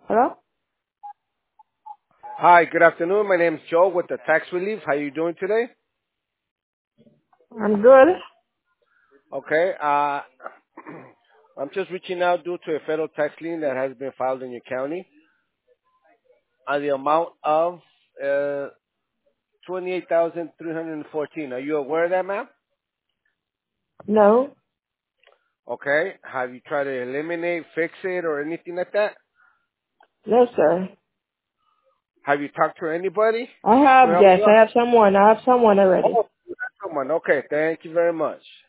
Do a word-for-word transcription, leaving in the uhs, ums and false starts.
Hello? Hi, good afternoon. My name is Joe with the Tax Relief. How you doing today? I'm good. Okay. Uh, I'm just reaching out due to a federal tax lien that has been filed in your county on the amount of uh, twenty-eight thousand three hundred fourteen. Are you aware of that, ma'am? No. Okay. Have you tried to eliminate, fix it, or anything like that? No, sir. Have you talked to anybody I to have, help yes, you I out? have someone. I have someone already. Oh, you got someone. Okay. Thank you very much.